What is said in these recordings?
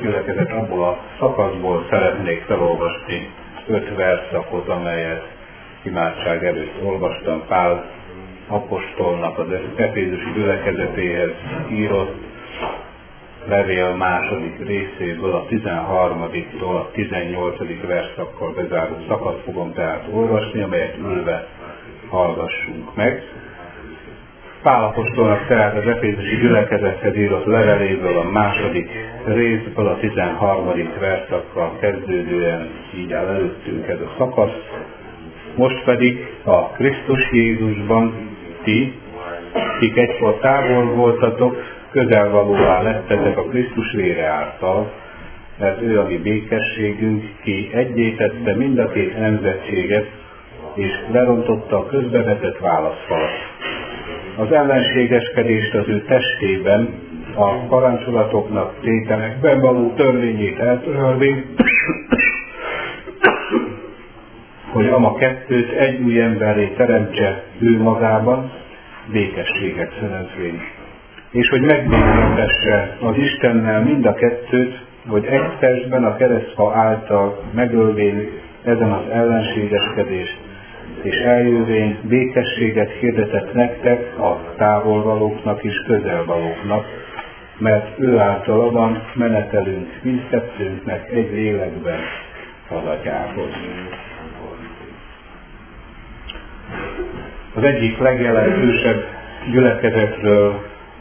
gyülekezet, abból a szakaszból szeretnék felolvasni 5 verszakot, amelyet imádság előtt olvastam. Pál apostolnak az efézusi gyülekezetéhez írott levél második részéből, a 13-tól a 18. verszakkal bezárult szakaszt fogom tehát olvasni, amelyet ülve hallgassunk meg. Pál apostolnak tehát az efézusi gyülekezethez írott leveléből a második részből a 13. verszakkal kezdődően így áll előttünk ez a szakasz. Most pedig a Krisztus Jézusban ti, kik egykor távol voltatok, közelvalóvá lettetek a Krisztus vére által, mert ő a mi békességünk, ki egyé tette mind a két nemzetséget, és lerontotta a közbevetett válaszfalat. Az ellenségeskedést az ő testében, a parancsolatoknak, tételekben való törvényét eltörölvén, hogy ama kettőt egy új emberré teremtse ő magában, békességet szerezvén. És hogy megbékítesse az Istennel mind a kettőt, hogy egy testben a keresztfa által megölvén ezen az ellenségeskedést, és eljövén békességet hirdetett nektek, a távolvalóknak és közelvalóknak, mert ő általa van menetelünk mindkettőnknek egy lélekben az Atyához. Az egyik legjelentősebb gyülekezetről,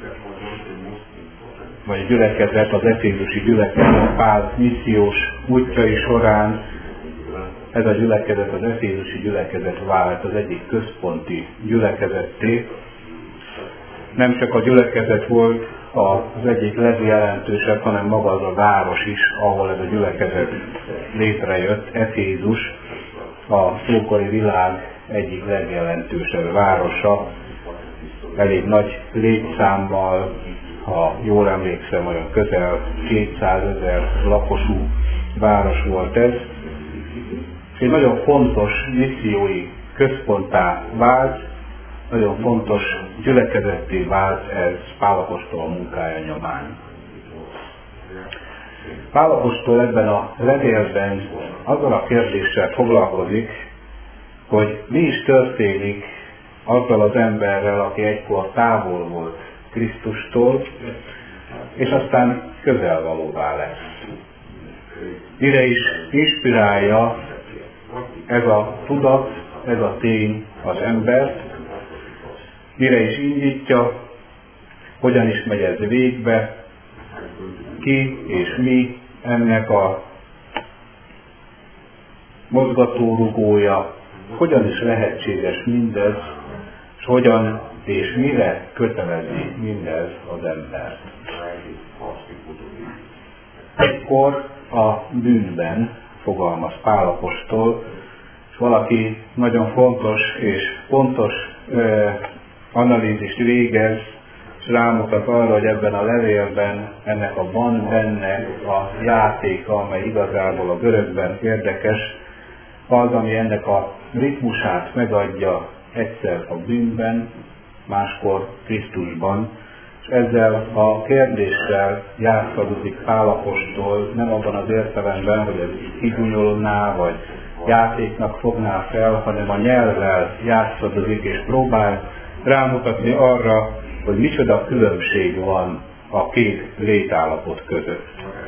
vagy gyülekezet, az efézusi gyülekezet Pál missziós útjai során, ez a gyülekezet, az efézusi gyülekezet vált az egyik központi gyülekezetté. Nem csak a gyülekezet volt az egyik legjelentősebb, hanem maga az a város is, ahol ez a gyülekezet létrejött, Efézus, a ókori világ egyik legjelentősebb városa, elég nagy létszámmal, ha jól emlékszem, olyan közel 200 000 lakosú város volt ez. Egy nagyon fontos missziói központtá vált, nagyon fontos gyülekezetté vált ez Pál apostol munkája nyomán. Pál apostol ebben a levélben azzal a kérdéssel foglalkozik, hogy mi is történik azzal az emberrel, aki egykor távol volt Krisztustól, és aztán közelvalóvá lesz. Mire is inspirálja ez a tudat, ez a tény az embert, mire is indítja, hogyan is megy ez végbe, ki és mi ennek a mozgatórugója, hogyan is lehetséges mindez, és hogyan és mire kötelezi mindez az embert. Egykor a bűnben fogalmaz Pál apostol, és valaki nagyon fontos és pontos analízist végez, és rámutat arra, hogy ebben a levélben ennek a van benne a játéka, amely igazából a görögben érdekes, az, ami ennek a ritmusát megadja egyszer a bűnben, máskor Krisztusban, és ezzel a kérdéssel játszadozik Pál apostol, nem abban az értelemben, hogy ez kigunyolná, vagy játéknak fogná fel, hanem a nyelvvel játszadozik, és próbál rámutatni arra, hogy micsoda különbség van a két létállapot között.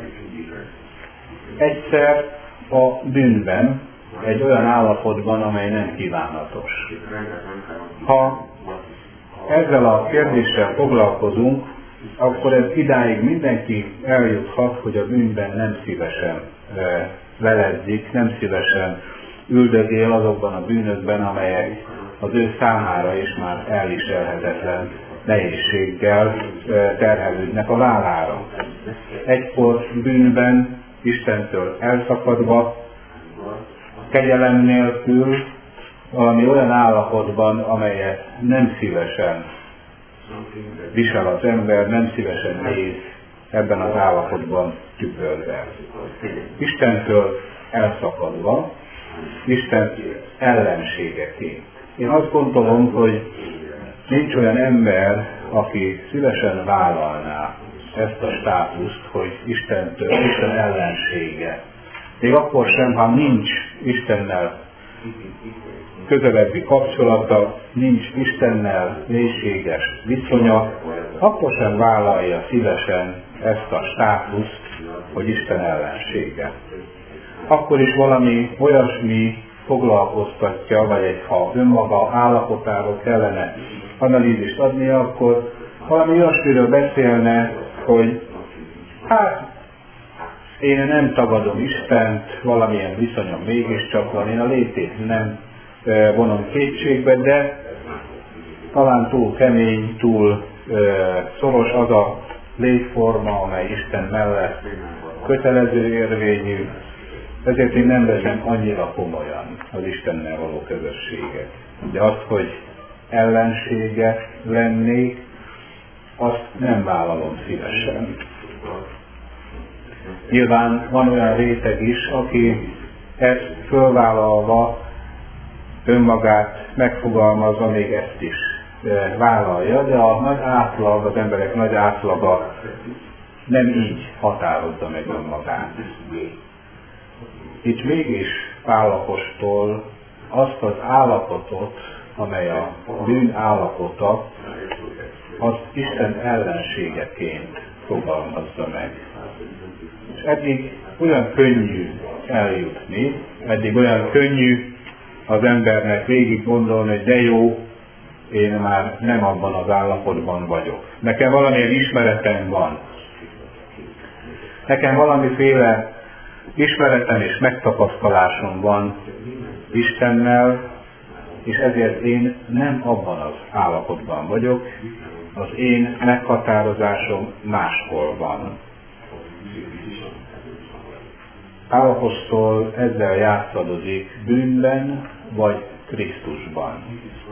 Egyszer a bűnben, egy olyan állapotban, amely nem kívánatos. Ha ezzel a kérdéssel foglalkozunk, akkor ez idáig mindenki eljuthat, hogy a bűnben nem szívesen leledzik, nem szívesen üldögél azokban a bűnökben, amelyek az ő számára is már elviselhetetlen nehézséggel terhelődnek a vállára. Egykor bűnben, Istentől elszakadva, kegyelem nélkül, valami olyan állapotban, amelyet nem szívesen visel az ember, nem szívesen néz ebben az állapotban tükrözve. Istentől elszakadva, Isten ellenségeként. Én azt gondolom, hogy nincs olyan ember, aki szívesen vállalná ezt a státuszt, hogy Isten ellensége. Még akkor sem, ha nincs Istennel közelebbi kapcsolata, nincs Istennel mélységes viszonya, akkor sem vállalja szívesen ezt a státuszt, hogy Isten ellensége. Akkor is valami olyasmi foglalkoztatja, vagy ha önmaga állapotáról kellene analízist adnia, akkor valami olyasmiről beszélne, hogy hát én nem tagadom Istent, valamilyen viszonyom mégiscsak van, én a létét nem vonom kétségbe, de talán túl kemény, túl szoros az a létforma, amely Isten mellett kötelező érvényű, ezért én nem veszem annyira komolyan az Istennel való közösséget. De az, hogy ellensége lennék, azt nem vállalom szívesen. Nyilván van olyan réteg is, aki ezt fölvállalva önmagát megfogalmazva még ezt is vállalja, de a nagy átlag, az emberek nagy átlaga nem így határozza meg önmagát. Itt mégis Pál apostol azt az állapotot, amely a bűn állapota, azt Isten ellenségeként fogalmazza meg. És eddig olyan könnyű eljutni, eddig olyan könnyű az embernek végig gondolni, hogy de jó, én már nem abban az állapotban vagyok. Nekem valamilyen ismeretem van. Nekem valamiféle ismeretem és megtapasztalásom van Istennel, és ezért én nem abban az állapotban vagyok, az én meghatározásom máshol van. Pál apostol ezzel játszadozik bűnben vagy Krisztusban.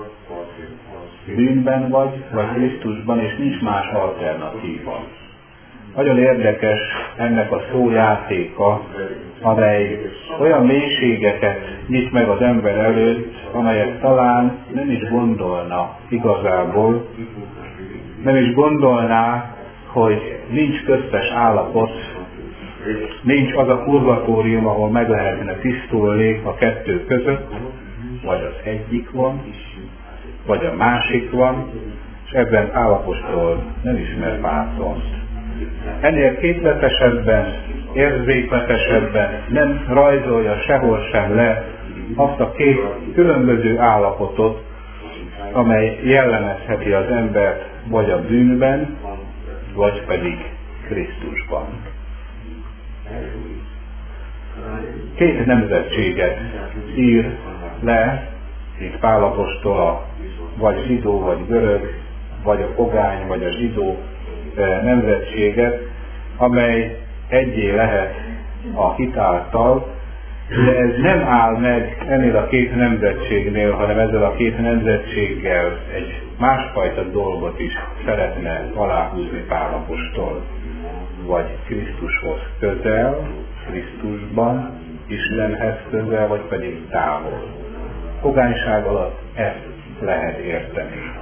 Bűnben vagy Krisztusban, és nincs más alternatíva. Nagyon érdekes ennek a szójátéka, amely olyan mélységeket nyit meg az ember előtt, amelyet talán nem is gondolna igazából, nem is gondolná, hogy nincs köztes állapot, nincs az a purgatórium, ahol meg lehetne tisztulni a kettő között, vagy az egyik van, vagy a másik van, és ebben Pál apostol nem ismer pártont. Ennél képletesebben, érzékletesebben nem rajzolja sehol sem le azt a két különböző állapotot, amely jellemezheti az embert vagy a bűnben, vagy pedig Krisztusban. Két nemzetséget ír le, itt Pál apostol, vagy zsidó, vagy görög, vagy a pogány, vagy a zsidó nemzetséget, amely egyé lehet a hit által, de ez nem áll meg ennél a két nemzetségnél, hanem ezzel a két nemzetséggel egy másfajta dolgot is szeretne aláhúzni Pál apostol. Vagy Krisztushoz közel, Krisztusban, Istenhez közel, vagy pedig távol. Pogányság alatt ezt lehet érteni.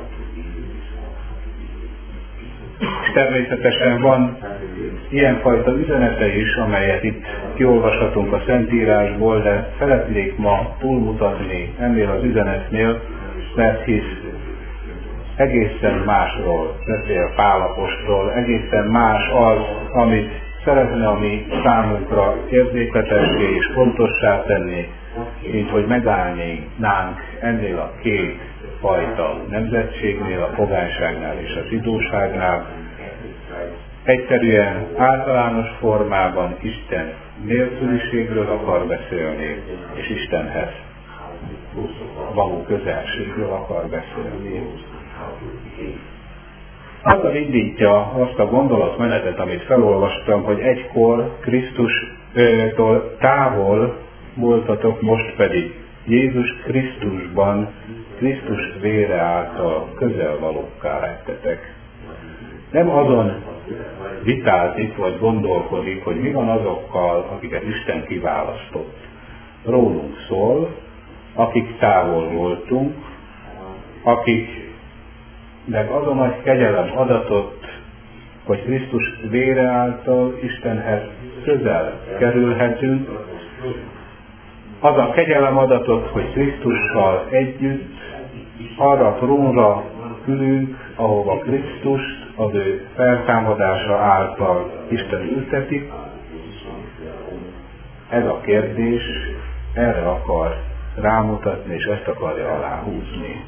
És természetesen van ilyenfajta üzenete is, amelyet itt kiolvashatunk a Szentírásból, de szeretnék ma túlmutatni ennél az üzenetnél, mert hisz egészen másról beszél Pál apostol, egészen más az, amit szeretne a mi számunkra érzékletessé és fontossá tenni, mint hogy megállnánk ennél a két fajta nemzetségnél, a pogányságnál és a zsidóságnál. Egyszerűen általános formában Isten nélküliségről akar beszélni, és Istenhez való közelségről akar beszélni. Azzal indítja azt a gondolatmenetet, amit felolvastam, hogy egykor Krisztustól távol voltatok, most pedig Jézus Krisztusban, Krisztus vére által közelvalókká lettetek. Nem azon vitázik, vagy gondolkodik, hogy mi van azokkal, akiket Isten kiválasztott. Rólunk szól, akik távol voltunk, akiknek az a nagy kegyelem adatott, hogy Krisztus vére által Istenhez közel kerülhetünk, az a kegyelem adatot, hogy Krisztussal együtt arra a trónra ülünk, ahova Krisztust az ő feltámadása által Isten ülteti. Ez a kérdés erre akar rámutatni, és ezt akarja aláhúzni.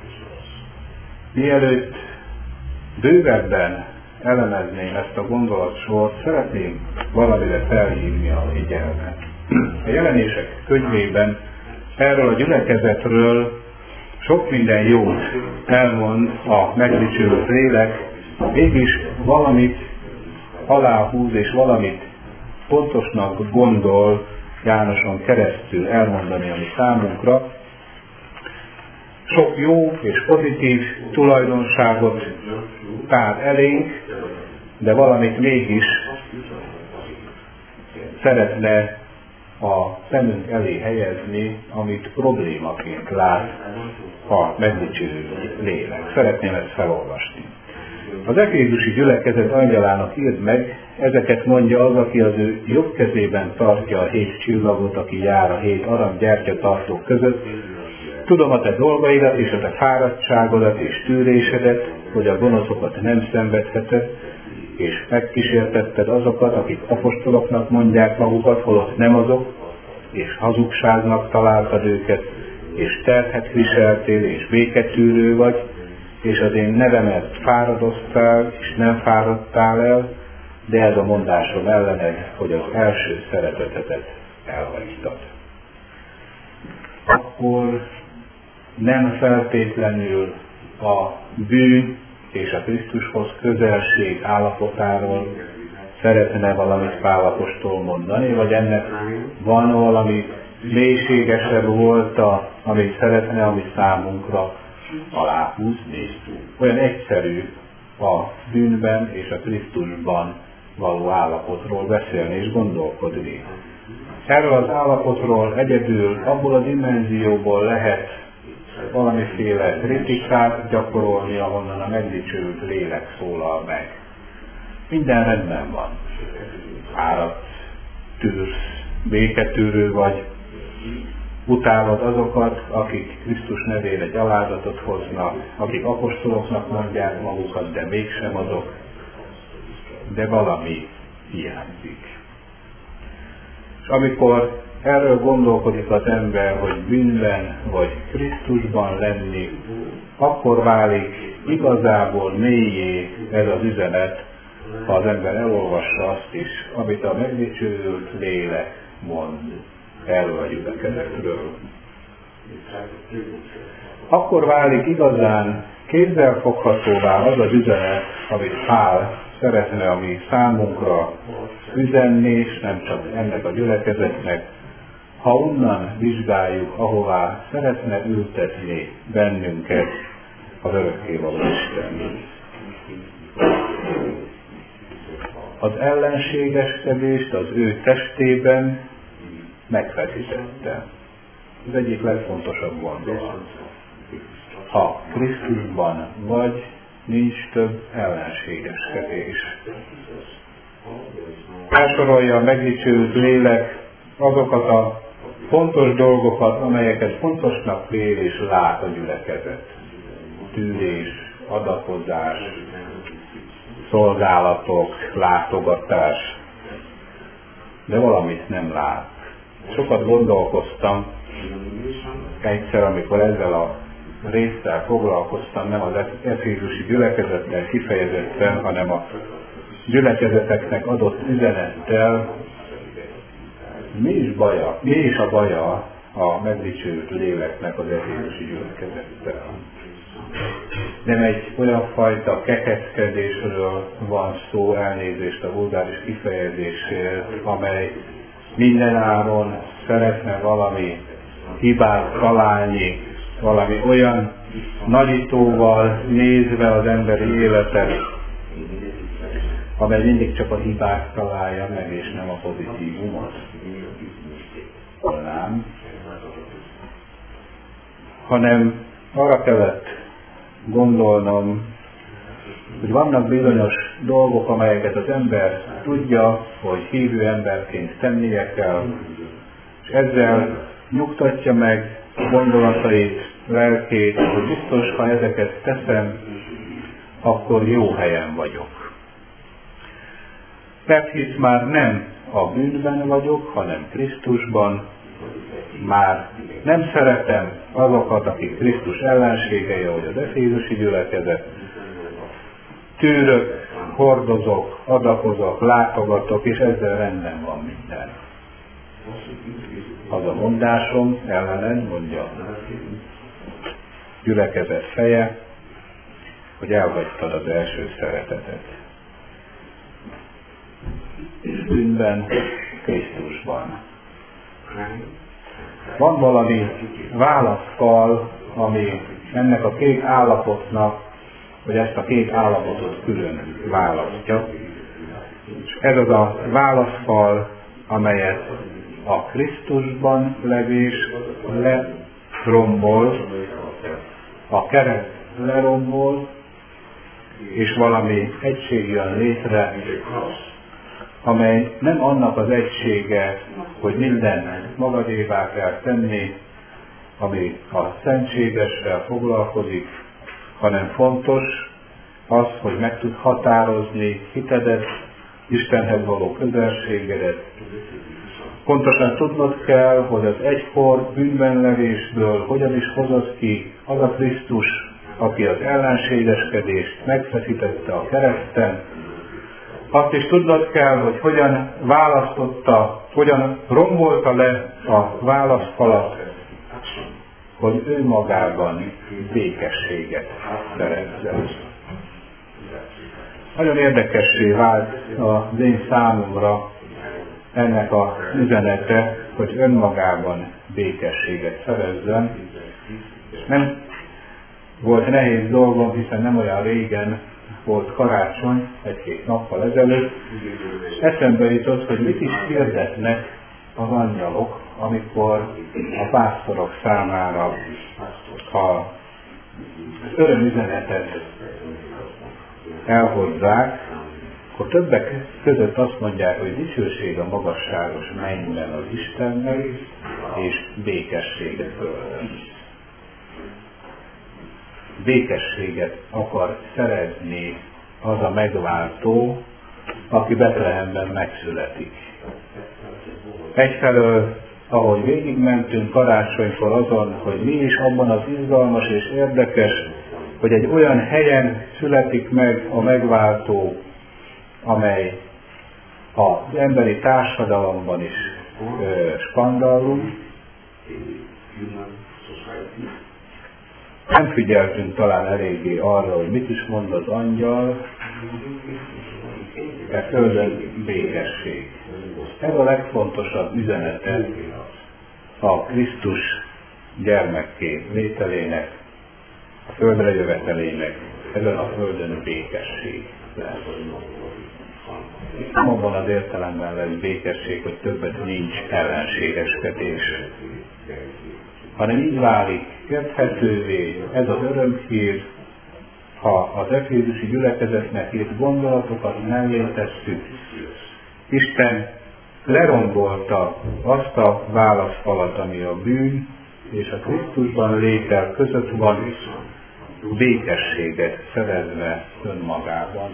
Mielőtt bővebben elemezném ezt a gondolatsort, szeretném valamire felhívni a figyelmet. A Jelenések könyvében erről a gyülekezetről sok minden jót elmond a megdicsőült lélek, mégis valamit aláhúz és valamit pontosnak gondol Jánoson keresztül elmondani, ami számunkra sok jó és pozitív tulajdonságot tár elénk, de valamit mégis szeretne a szemünk elé helyezni, amit problémaként lát a megdicsőült lélek. Szeretném ezt felolvasni. Az efézusi gyülekezet angyalának írd meg, ezeket mondja az, aki az ő jobb kezében tartja a 7 csillagot, aki jár a 7 arany gyertyatartók között. Tudom a te dolgaidat és a te fáradtságodat és tűrésedet, hogy a gonoszokat nem szenvedheted, és megkísértetted azokat, akik apostoloknak mondják magukat, holott nem azok, és hazugságnak találtad őket, és terhet viseltél, és béketűrő vagy, és az én nevemet fáradoztál, és nem fáradtál el, de ez a mondásom ellened, hogy az első szeretetedet elhagytad. Akkor nem feltétlenül a bűn és a Krisztushoz közelség állapotáról szeretne valamit Pál apostol mondani, vagy ennek van valami mélységesebb volta, amit szeretne, ami számunkra aláhúzni. Olyan egyszerű a bűnben és a Krisztusban való állapotról beszélni és gondolkodni. Erről az állapotról egyedül abból a dimenzióból lehet valamiféle kritikát gyakorolni, ahonnan a megdicsőült lélek szólal meg. Minden rendben van. Fáradt, tűrsz, béketűrő vagy, utálod azokat, akik Krisztus nevére gyalázatot hoznak, akik apostoloknak mondják magukat, de mégsem azok, de valami hiányzik. És amikor erről gondolkodik az ember, hogy bűnben vagy Krisztusban lenni, akkor válik igazából mélyé ez az üzenet, ha az ember elolvassa azt is, amit a megdicsőült lélek mond erről a gyülekezetről. Akkor válik igazán kézzelfoghatóvá az az üzenet, amit Pál szeretne, ami számunkra üzenni, és nem csak ennek a gyülekezetnek, ha onnan vizsgáljuk, ahová szeretne ültetni bennünket az örökkévaló Isten. Az ellenségeskedést az ő testében megfeszítette. Ez egyik legfontosabb gondolat. Ha Krisztusban vagy, nincs több ellenségeskedés. Elsorolja a megdicsőült lélek azokat a fontos dolgokat, amelyeket fontosnak vél és lát a gyülekezet. Tűrés, adakozás, szolgálatok, látogatás, de valamit nem lát. Sokat gondolkoztam egyszer, amikor ezzel a résszel foglalkoztam, nem az efézusi gyülekezettel kifejezetten, hanem a gyülekezeteknek adott üzenettel. Mi is a baja a megdicsőült léleknek az efézusi gyülekezettel? Nem egy olyan fajta kekeckedésről van szó, elnézést a vulgáris kifejezésért, amely minden áron szeretne valami hibát találni, valami olyan nagyítóval nézve az emberi életet, amely mindig csak a hibát találja meg, és nem a pozitívumot. Nem. Hanem arra kellett gondolnom, hogy vannak bizonyos dolgok, amelyeket az ember tudja, hogy hívő emberként tennie kell, és ezzel nyugtatja meg gondolatait, lelkét, hogy biztos, ha ezeket teszem, akkor jó helyen vagyok. Mert hisz már nem a bűnben vagyok, hanem Krisztusban, már nem szeretem azokat, akik Krisztus ellenségei, ahogy az efézusi gyülekezet. Tűrök, hordozok, adakozok, látogatok, és ezzel rendben van minden. Az a mondásom ellenen, mondja a gyülekezet feje, hogy elhagytad az első szeretetet. Bűnben, Krisztusban. Van valami válaszfal, ami ennek a két állapotnak, vagy ezt a két állapotot külön választja. És ez az a válaszfal, amelyet a Krisztusban levés lerombol, a kereszt lerombol, és valami egység jön létre, amely nem annak az egysége, hogy mindent magadévá kell tenni, ami a szentségessel foglalkozik, hanem fontos az, hogy meg tud határozni hitedet, Istenhez való közelségedet. Pontosan tudnod kell, hogy az egykor bűnben levésből hogyan is hozott ki az a Krisztus, aki az ellenségeskedést megfeszítette a kereszten. Azt is tudnod kell, hogy hogyan választotta, hogyan rombolta le a válaszfalat, hogy ő magában békességet szerezzen. Nagyon érdekessé vált az én számomra ennek az üzenete, hogy önmagában békességet szerezzen. Nem volt nehéz dolgom, hiszen nem olyan régen volt karácsony, egy-két nappal ezelőtt, és eszembe jutott, hogy mit is hirdetnek az angyalok, amikor a pásztorok számára az örömüzenetet elhozzák, akkor többek között azt mondják, hogy dicsőség a magasságos mennyben az Istennek, és békességet földön. Békességet akar szerezni az a megváltó, aki Betlehemben megszületik. Egyfelől, ahogy végigmentünk karácsonykor azon, hogy mi is abban az izgalmas és érdekes, hogy egy olyan helyen születik meg a megváltó, amely az emberi társadalomban is skandallum. Nem figyeltünk talán eléggé arra, hogy mit is mond az angyal, e földön békesség. Ez a legfontosabb üzenete a Krisztus gyermekké vételének, a földre jövetelének, ezen a földön békesség lesz. Nem abban az értelemben lesz békesség, hogy többet nincs ellenségeskedés, hanem így válik érthetővé ez az örömhír, ha az efézusi gyülekezetnek írt gondolatokat mellé tesszük. Isten lerombolta azt a válaszfalat, ami a bűn és a Krisztusban létel között van, békességet szerezve önmagában.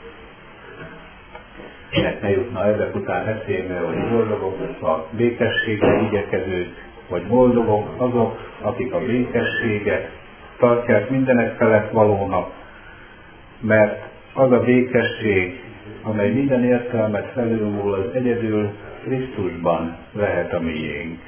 Minek ne jutna ezek után eszébe, hogy boldogok a békességre igyekezők, vagy boldogok azok, akik a békességet tartják mindenek felett valónak, mert az a békesség, amely minden értelmet felülmúl, az egyedül Krisztusban lehet a miénk.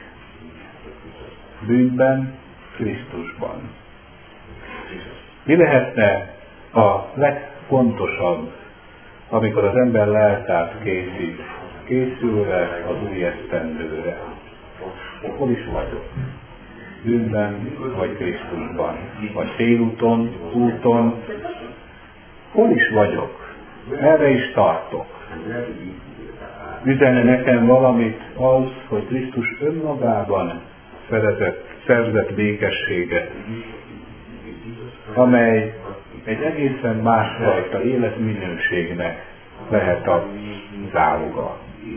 Bűnben, Krisztusban. Mi lehetne a legfontosabb, amikor az ember lelkát készülve az új esztendőre? Hol is vagyok? Bűnben vagy Krisztusban? Vagy félúton, úton? Hol is vagyok? Merre is tartok? Üzenne nekem valamit az, hogy Krisztus önmagában szerzett békességet, amely egy egészen másfajta életminőségnek lehet a záloga.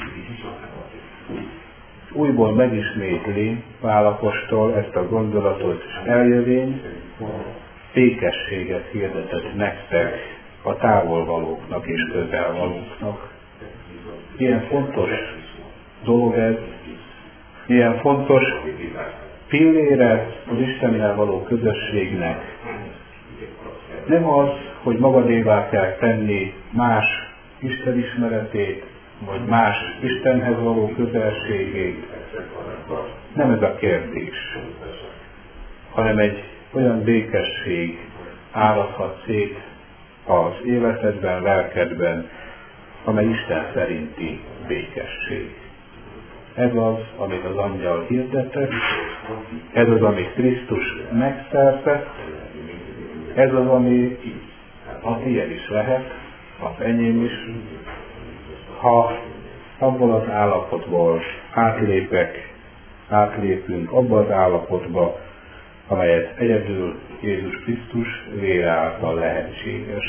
Újból megismétli Pál apostol ezt a gondolatot, és eljövén békességet hirdetett nektek, a távolvalóknak és közelvalóknak. Milyen fontos dolog ez, milyen fontos pillére az Istennel való közösségnek. Nem az, hogy magadévá kell tenni más Isten ismeretét, vagy más Istenhez való közelségét. Nem ez a kérdés, hanem egy olyan békesség áradhat szét az életedben, lelkedben, amely Isten szerinti békesség. Ez az, amit az angyal hirdetett, ez az, amit Krisztus megszerzett, ez az, ami a tiéd is lehet, az enyém is. Ha abból az állapotból átlépünk abba az állapotba, amelyet egyedül Jézus Krisztus vére által lehetséges.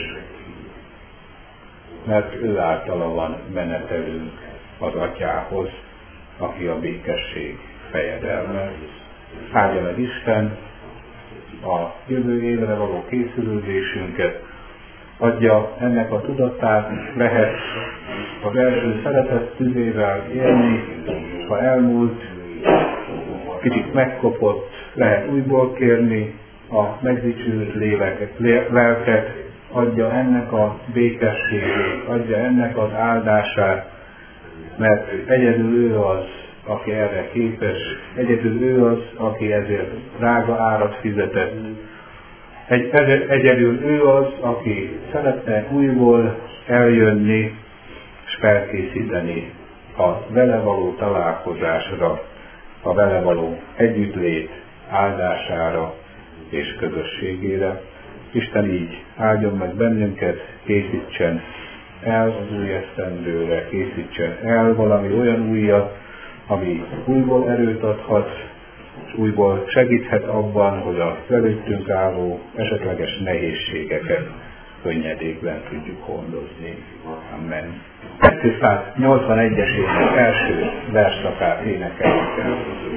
Mert ő általa van menetelünk az Atyához, aki a békesség fejedelme. Áldja meg Isten a jövő évre való készülődésünket, adja ennek a tudatát, lehet az első szeretet tüzével élni, ha elmúlt, kicsit megkopott, lehet újból kérni a megdicsőült lelket, adja ennek a békességét, adja ennek az áldását, mert egyedül ő az, aki erre képes, egyedül ő az, aki ezért drága árat fizetett. Egyedül ő az, aki szeretne újból eljönni és felkészíteni a vele való találkozásra, a vele való együttlét áldására és közösségére. Isten így áldjon meg bennünket, készítsen el az új esztendőre, készítsen el valami olyan újat, ami újból erőt adhat, és újból segíthet abban, hogy a előttünk álló esetleges nehézségeket könnyedékben tudjuk hordozni. Amen. 281-es ének első versszakát énekeljük el.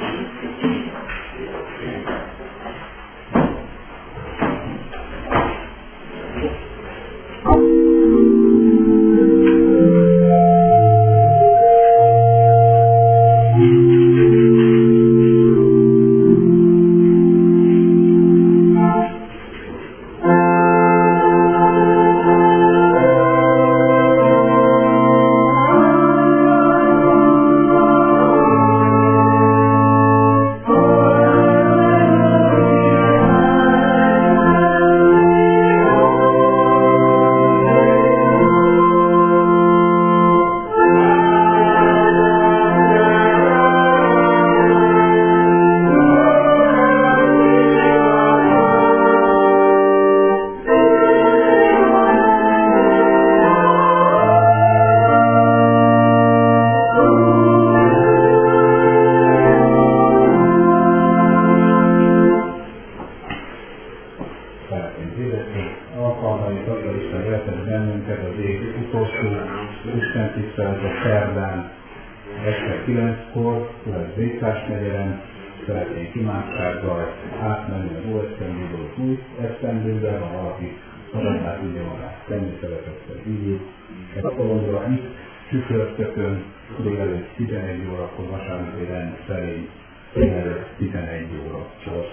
Szeretnénk imádsággal átmenni az óesztendőből az új esztendőbe, ha valaki adatát tudja magát tenni, szeretettel így. Ez alkalomra itt csütörtökön délelőtt 11 órakor, vasárnapi rend szerint délelőtt 11 órakor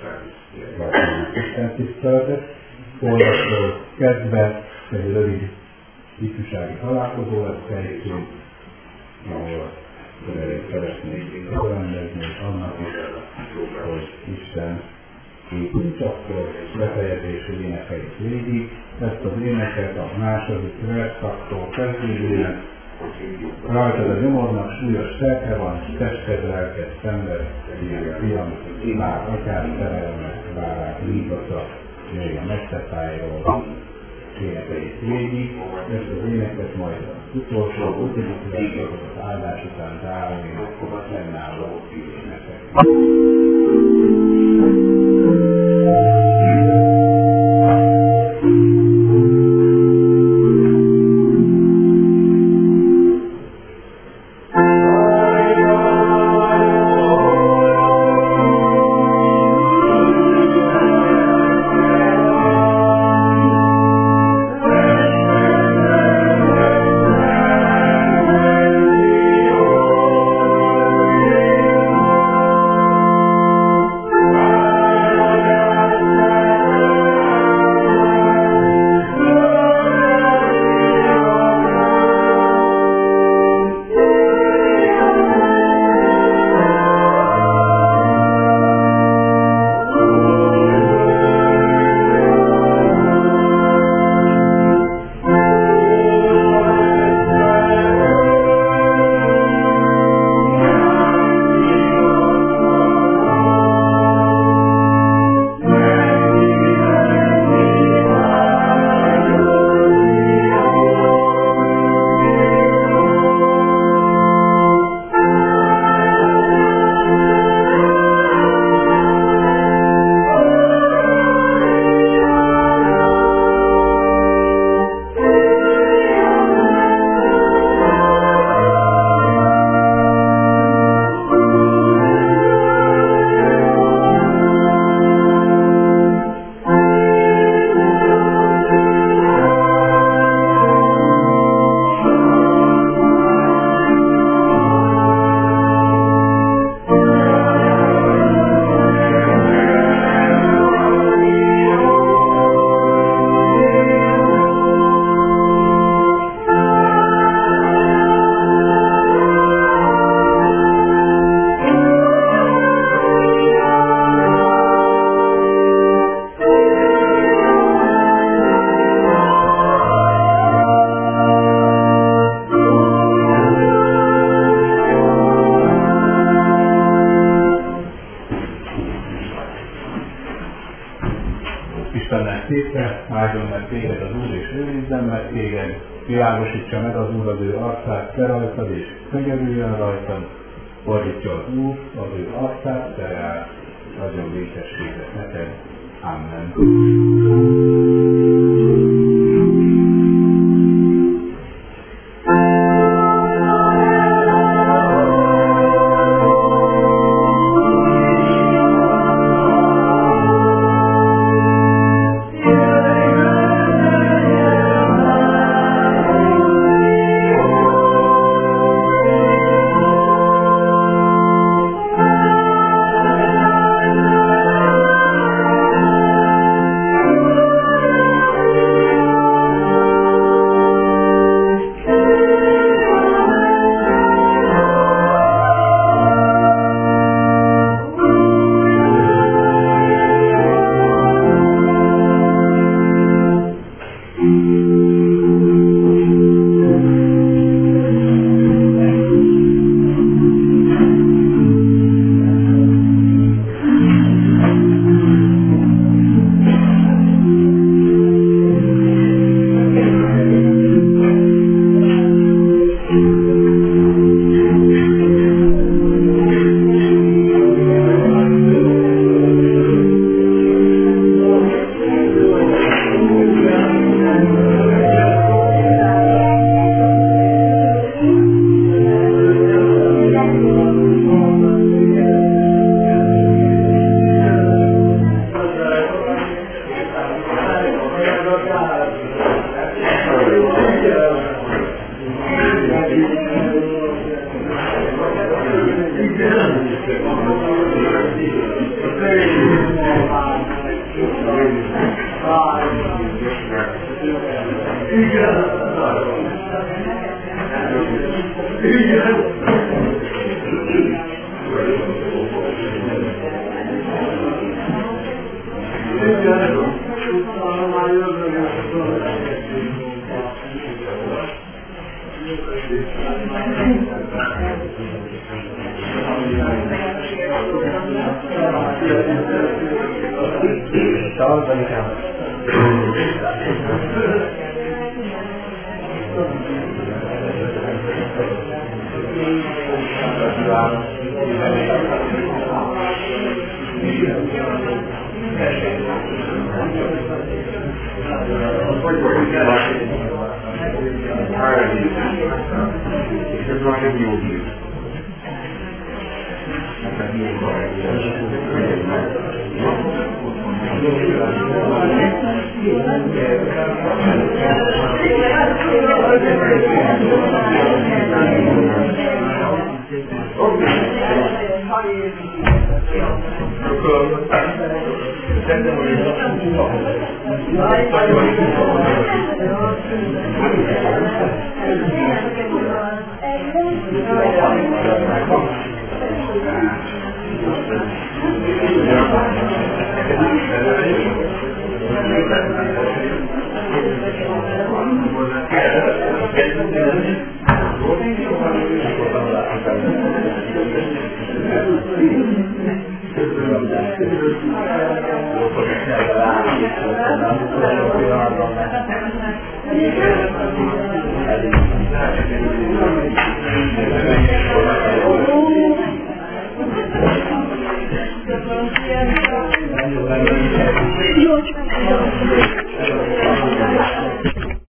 Isten tiszteletet. Holnaptól kezdve egy rövid ifjúsági találkozó lesz helyszín, ahol szeretnék rendezni, és annak is, hogy Isten nincs akkor befejezésű énekeljük végig. Ezt az éneket a második verszaktól kezdődően. Rajtad a nyomornak súlyos terhe van, tested, lelked, szenved, fiam, imád, atyád, szerelmet, várák, líbata, jöjj a mestertájról, énekeljük végig. Ezt az éneket majd az utolsó, az áldás után zárni, a fennálló énekek. Áldjon meg téged az Úr, és őrizzen meg téged, világosítsa meg az Úr az ő arcát te rajtad, és könyörüljön rajtad, fordítja az Úr az ő arcát te rád, adjon békességet neked. Amen.